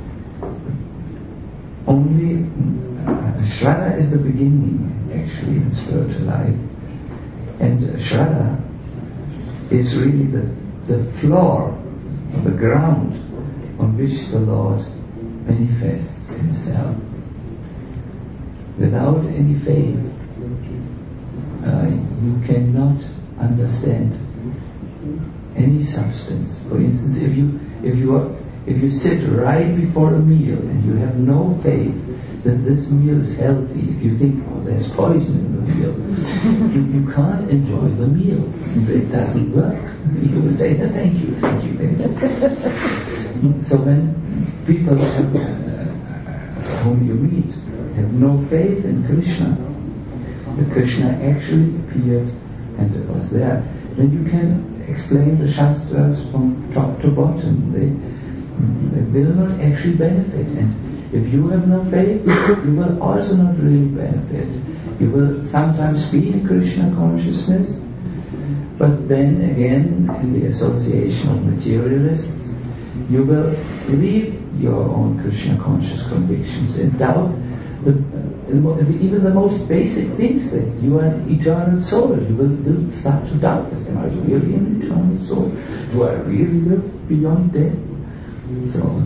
only uh, Shraddha is the beginning, actually, in spiritual life. And uh, Shraddha is really the, the floor, the ground on which the Lord manifests Himself. Without any faith, uh, you cannot understand any substance. For instance, if you if you are, if you sit right before a meal and you have no faith that this meal is healthy, if you think, oh, there's poison in the meal, you, you can't enjoy the meal. It doesn't work. You will say, no, thank you, thank you, thank you. So when people have, uh, whom you meet have no faith in Krishna, that Krishna actually appeared and was there, then you can explain the Shastras from top to bottom. They, they will not actually benefit. And if you have no faith, you will also not really benefit. You will sometimes be in Krishna consciousness, but then again, in the association of materialists, you will leave your own Krishna conscious convictions and doubt the, the, even the most basic things, that you are an eternal soul. You will, will start to doubt this. Am I really an eternal soul? Do I really live beyond death? So,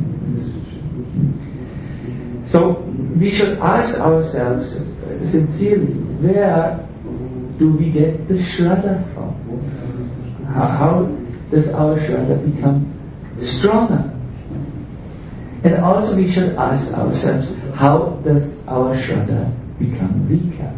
so we should ask ourselves sincerely, where do we get the Shraddha from? How, how does our Shraddha become stronger? And also we should ask ourselves, how does our Shraddha become weaker?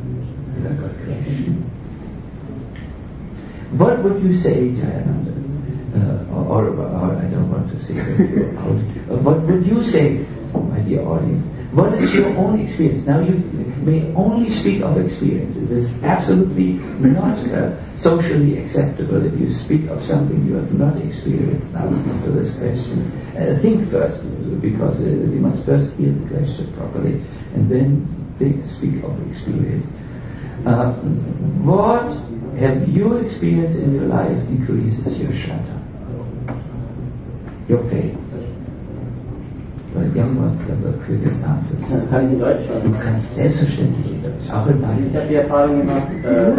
What would you say, Jayananda? Uh, or, or, or I don't want to say that out. Uh, what would you say, my dear audience? What is your own experience? Now you may only speak of experience. It is absolutely not uh, socially acceptable if you speak of something you have not experienced. Now to this question, uh, think first, because uh, we must first hear the question properly, and then think, speak of experience. Uh, what have you experienced in your life increases your Shraddha, your faith? The young ones have the quickest answers. Das kann ich in Deutsch schon. Du kannst selbstverständlich in Deutsch, auch in Ich habe die Erfahrung gemacht, äh,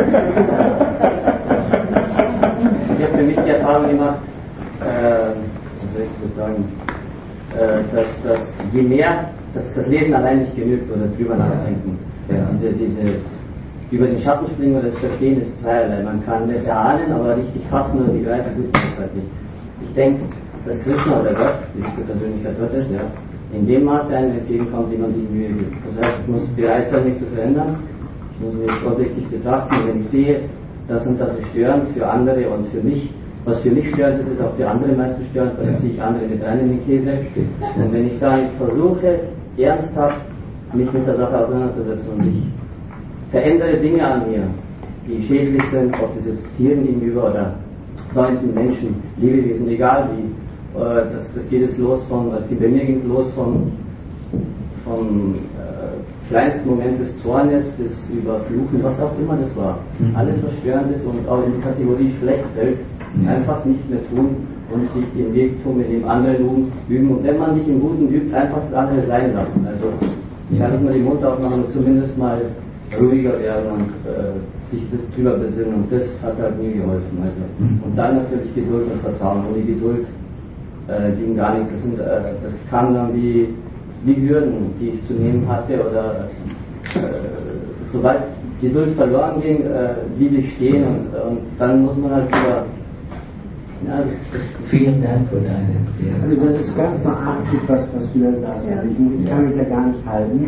ich habe für mich die Erfahrung gemacht, äh, was soll ich so sagen, äh, dass, dass je mehr, dass das Lesen allein nicht genügt oder drüber nachdenken. Ja. Diese, dieses über den Schatten springen oder das Verstehen ist zweierlei. Man kann das erahnen, aber richtig fassen oder begreifen tut man das halt nicht. Ich denke, dass Krishna oder Gott, wie sich die Persönlichkeit Gott ist, ja, in dem Maße einem entgegenkommt, wie man sich Mühe gibt. Das heißt, ich muss bereit sein, mich zu verändern. Ich muss mich objektiv betrachten. Und wenn ich sehe, das und das ist störend für andere und für mich, was für mich störend ist, ist auch für andere meistens störend, weil dann ziehe ich andere mit rein in den Käse. Und wenn ich dann versuche, ernsthaft mich mit der Sache auseinanderzusetzen und ich verändere Dinge an mir, die schädlich sind, ob das jetzt Tieren gegenüber oder Freunden, Menschen, Lebewesen, egal wie. Das, das geht jetzt los von, also bei mir ging es los von, vom äh, kleinsten Moment des Zornes bis über Fluchen, was auch immer das war. Mhm. Alles, was störend ist und auch in die Kategorie schlecht fällt, mhm. einfach nicht mehr tun und sich den Weg tun, mit dem anderen üben. Und wenn man nicht im Guten übt, einfach das andere sein lassen. Also kann ich mal den Mund aufmachen und zumindest mal ruhiger werden und äh, sich das drüber besinnen, und das hat halt mir geholfen. Also. Und dann natürlich Geduld und Vertrauen. Ohne Geduld äh, ging gar nicht. Das, sind, äh, das kam dann wie, wie Hürden, die ich zu nehmen hatte, oder äh, sobald Geduld verloren ging, äh, blieb ich stehen, und, und dann muss man halt wieder. Ja, das, das Vielen Dank für deine Erklärung. Also das ist ganz beachtlich, was, was du da sagst. Ja. Ich, ich kann mich da gar nicht halten.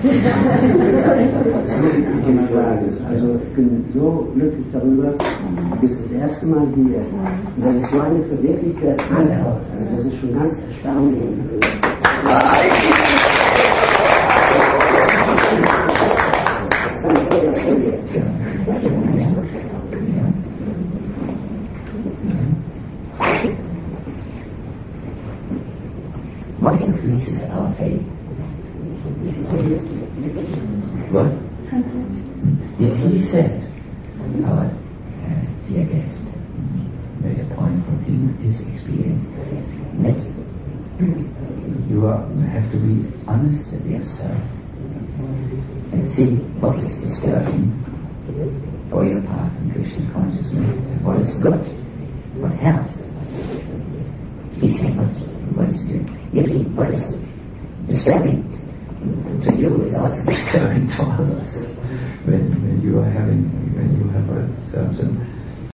Das muss ich immer sagen. Also ich bin so glücklich darüber. Du bist das erste Mal hier. Und das ist so eine verwirklichte Antwort. Also das ist schon ganz erstaunlich. What increases our faith? What? Yes, he said, our uh, dear guest made a point from his experience. Next, you are, have to be honest with yourself and see what is disturbing for your path in Krishna consciousness, what is good, what helps. He said, what, what is good? Really, what is disturbing to you is also disturbing to others. When, when you are having, when you have a certain